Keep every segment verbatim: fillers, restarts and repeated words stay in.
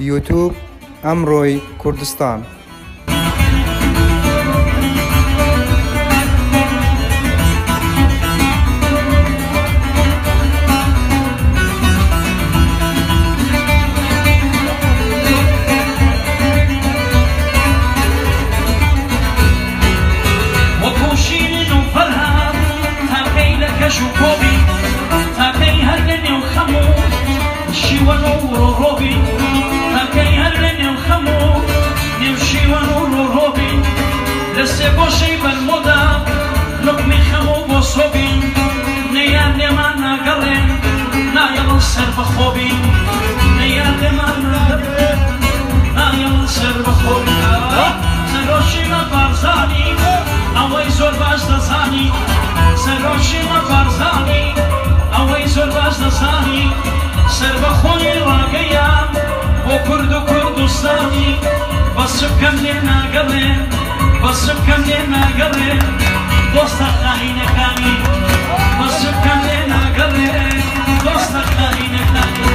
یوتیوب ئەمڕۆی کوردستان. سر بخوبی نیاد من نیاد سر بخوبی سروشی ما برزانی اوی زور باز دزانی سروشی ما برزانی اوی زور باز دزانی سر بخوی راگیم و کرد و کردستانی بس کم لینا گله بس کم لینا گله دوست خاین کانی بس کم لینا گله دوست خاین کانی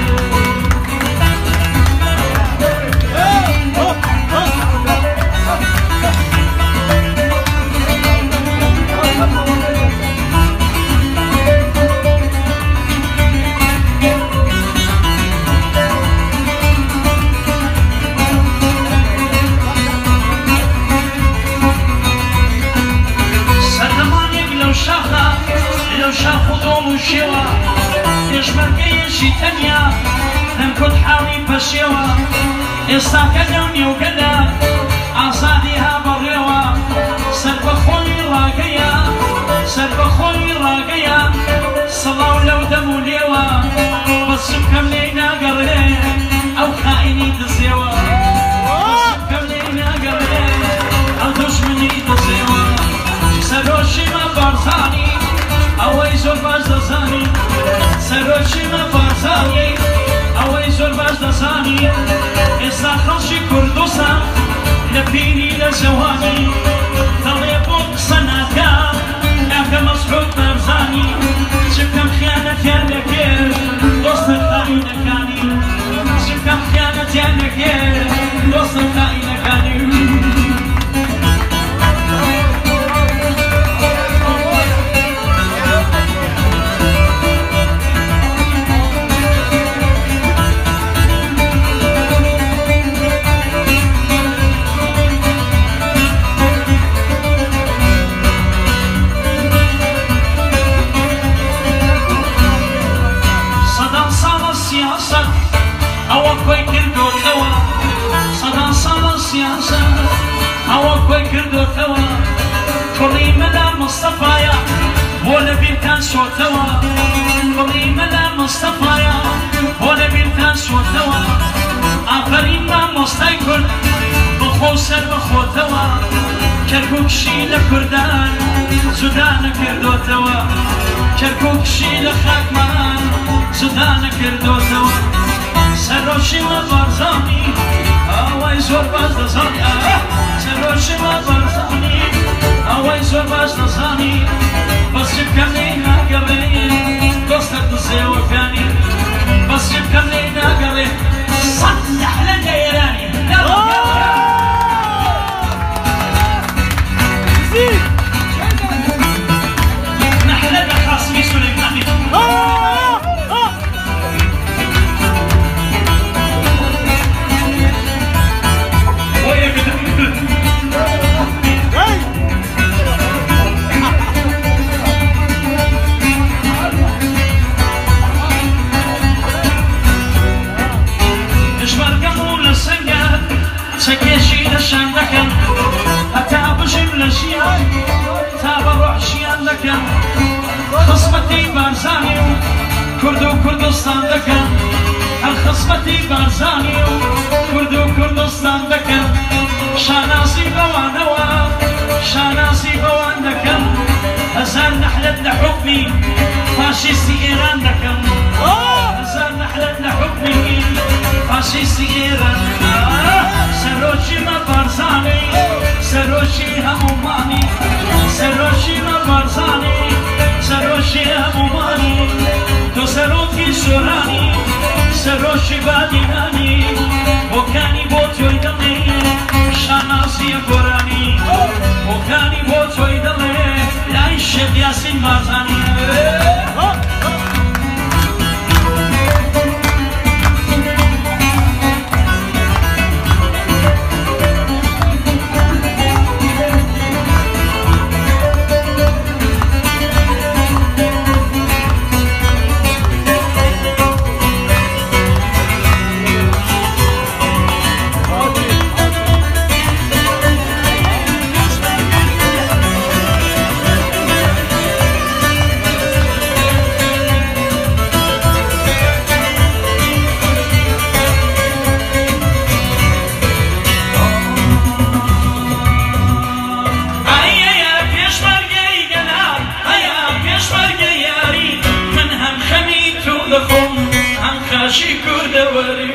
ئێستاکە دەونی و گەدا ئازادی ها بەڕێوە سەر بەخۆی ڕاگەیە سەر بەخۆی ڕاگەیە سەڵاو لەو دەم و لێوە بەسم کەم لێی ناگەڕێ ئەو خائینی دزێوە بەسم کەم لێی ناگەڕێ ئەو دوژمنی دزێوە سەرۆشی مە بارزانی ئەوەی زۆر باش دەزانی سەرۆشی مە بارزانی ئەوەی زۆر باش دەزانی ئێستا خەڵکی کوردستان لە بینی لە جەوانی دەڵێ بۆ قسە ناکا ناکە مەسعود بەرزانی چکەم خیانەتیان دەکرد دۆستە خائینەکانی چکەم خیانەتیان دەکرد دۆستە خائینەکانی کوڕی مەلا مستەفایە بۆ لە بیرکان شۆتەوە کوڕی مەلا مستەفایە بۆ لە بیرکان شۆتەوە ئافەرین مامۆستای کورد بخۆ سەر بەخۆتەوە کەرکووکشی لە کوردان جودا نەکردۆتەوە کەرکووکشی لە خاکمان جودا نەکردۆتەوە سەرۆشی وە بارزانی ئەوەی زۆر باش دەزانی سەرۆشی وە بارزانی ئەوەی زۆر باش دەزانی بەسیب کەم لێی ناگەڕێ دۆستە دزێوەکانی بەسیب کەم لێی ناگەڕێ سەد نەحلە لە ئێرانی نەحلە لە قاسمی سولەیمانی چەکێشی لە شان دەکەم هەتا بژم لە ژیان تا بە ڕۆحشیان دەکەم خزمەتی بارزانی و کورد و کوردستان دەکەم هەر خزمەتی بارزانی و کورد و کوردستان دەکەم شانازی بەوانەوە شانازی بەوان دەکەم هەزار نەحلەت لە حوکمی فاشیستی ئێران دەکەم هەزار نەحلەت لە حوکمی فاشیستی ئێران سەرۆکی مە بارزانی سەرۆکی هەمومانی سەرۆکی مە بارزانی سەرۆکی هەمومانی تۆ سەرۆکی سۆرانی سەرۆکی بادینانی بۆ باسیە گۆرانی بۆکانی بۆ تۆی دەڵێ لای شێخ یاسین بارزانی خاشی کردەوەری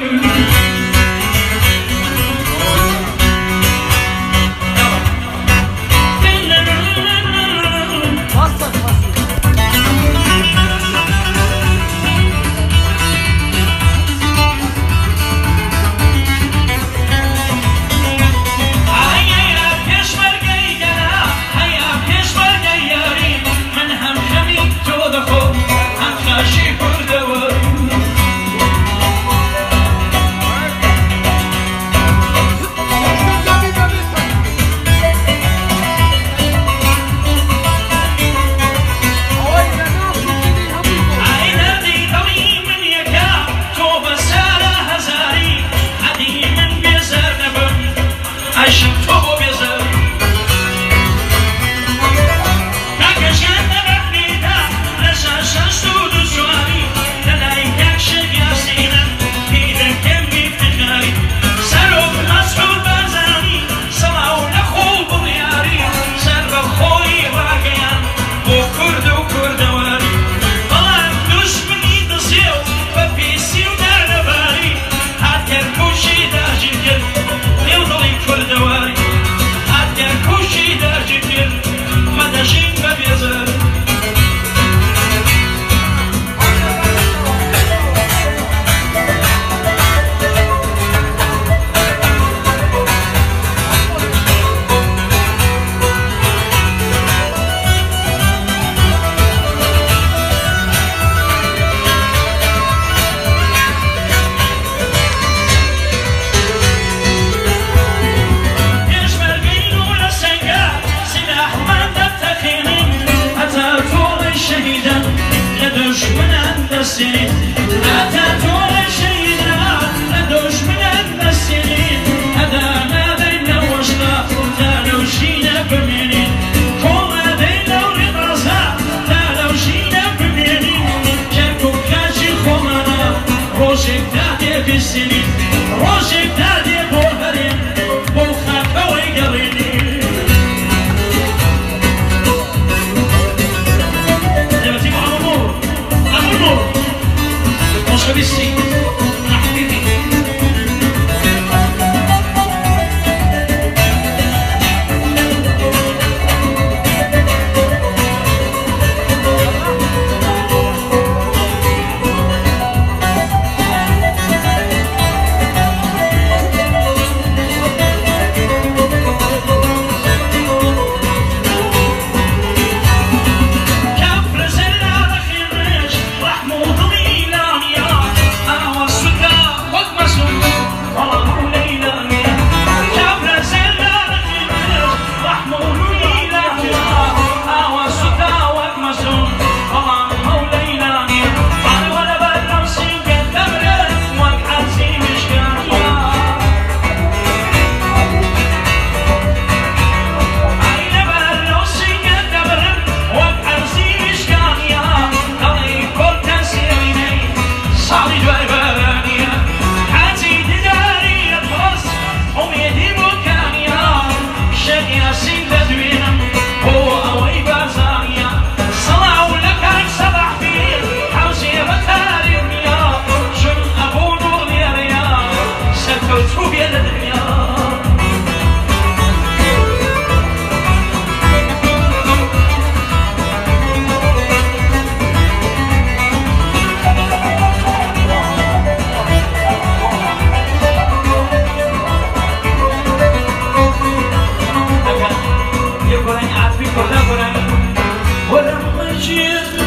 ولا ولا ولا مجيء